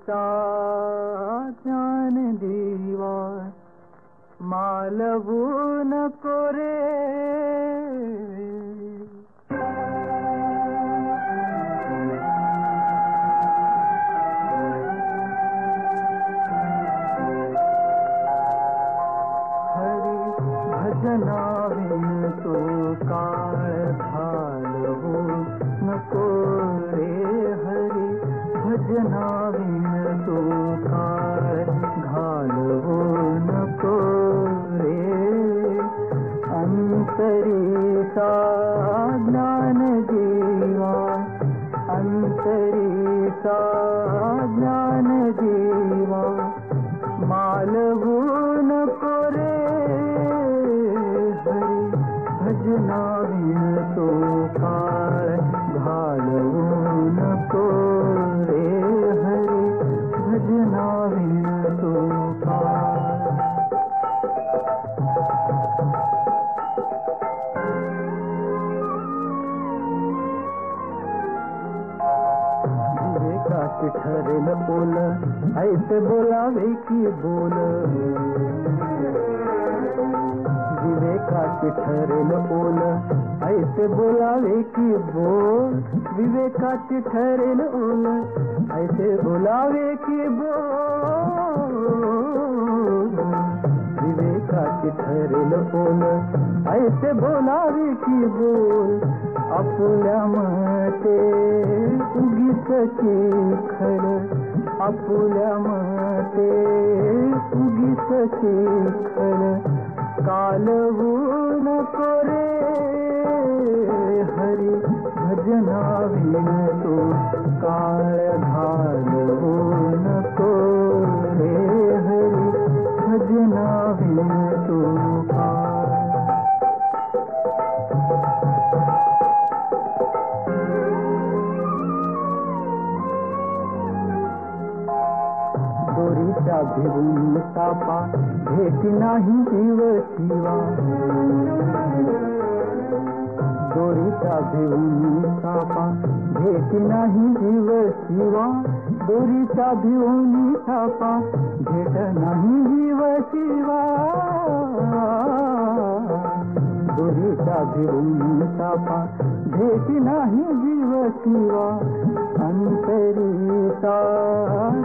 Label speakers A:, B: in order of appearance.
A: सा ज्ञान दिवा मालवू नको रे. हरी भजनाविन तो काळ घालवू नको रे. हरी भजनाविन तो काळ घालवू नको रे. अंतरीचा ज्ञान दिवा अंतरीचा ज्ञान दिवा मालवू नको रे. हरी भजनाविन तो काळ घालवू नको रे. हरी भजनाविन तो काळ. विवेकाचे ठरेल बोल ऐसे बोलावे की बोल. विवेकाचे ठरेल बोल ऐसे बोलावे की बोल. विवेकाचे ठरेल बोल ऐसे बोलावे की बोल. विवेकाचे ठरेल बोल ऐसे बोलावे की बोल. आपुल्या मते उगीच चिखल आपुल्या मते उगीच चिखल कालवू नको रे. हरी भजनाविन तो काळ घालवू नको रे. हरी भजनाविन तो काळ. दोरीचा भिवून सापा भेट नाही जीव शिवा. दोरीचा भिवून सापा भेट नाही जीव शिवा. दोरीचा भिवून सापा भेट नाही जीव शिवा. दोरीचा भिवून सापा भेट नाही जीव शिवा. अंतरीचा